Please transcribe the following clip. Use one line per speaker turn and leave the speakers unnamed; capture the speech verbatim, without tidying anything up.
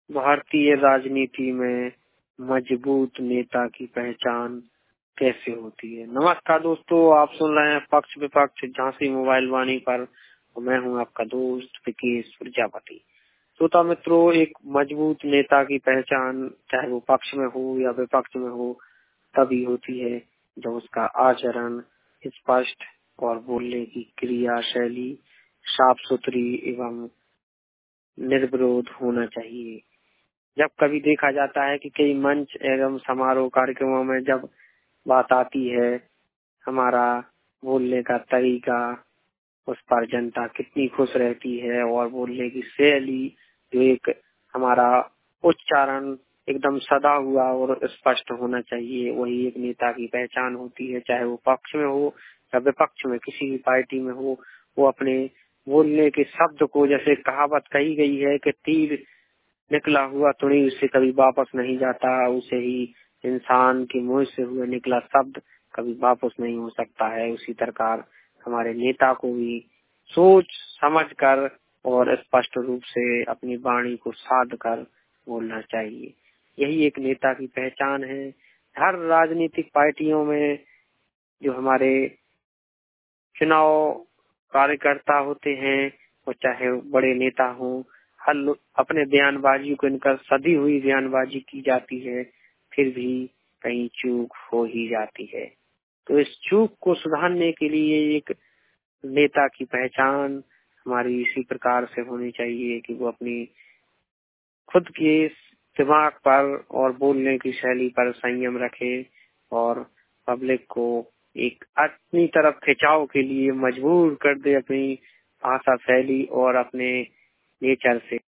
भारतीय राजनीति में मजबूत नेता की पहचान कैसे होती है। नमस्कार दोस्तों, आप सुन रहे हैं पक्ष विपक्ष झांसी मोबाइल वाणी पर। मैं हूं आपका दोस्त विकेश प्रजापति। श्रोता मित्रों, एक मजबूत नेता की पहचान चाहे वो पक्ष में हो या विपक्ष में हो तभी होती है जब उसका आचरण स्पष्ट और बोलने की क्रिया शैली साफ सुथरी एवं निर्विरोध होना चाहिए। जब कभी देखा जाता है कि कई मंच एवं समारोह कार्यक्रमों में जब बात आती है हमारा बोलने का तरीका, उस पर जनता कितनी खुश रहती है और बोलने की शैली, जो एक हमारा उच्चारण एकदम सदा हुआ और स्पष्ट होना चाहिए, वही एक नेता की पहचान होती है। चाहे वो पक्ष में हो या विपक्ष में, किसी भी पार्टी में हो, वो अपने बोलने के शब्द को, जैसे कहावत कही गई है कि तीर निकला हुआ तुड़ी उससे कभी वापस नहीं जाता, उसे ही इंसान के मुंह से हुआ निकला शब्द कभी वापस नहीं हो सकता है। उसी प्रकार हमारे नेता को भी सोच समझ कर और स्पष्ट रूप से अपनी वाणी को साध कर बोलना चाहिए। यही एक नेता की पहचान है। हर राजनीतिक पार्टियों में जो हमारे चुनाव कार्यकर्ता होते हैं, वो चाहे बड़े नेता हों, हर लोग अपने बयानबाजी को इनकर सदी हुई बयानबाजी की जाती है, फिर भी कहीं चूक हो ही जाती है। तो इस चूक को सुधारने के लिए एक नेता की पहचान हमारी इसी प्रकार से होनी चाहिए कि वो अपनी खुद के दिमाग पर और बोलने की शैली पर संयम रखे और पब्लिक को एक अपनी तरफ खिंचाव के लिए मजबूर कर दे अपनी भाषा शैली और अपने नेचर से।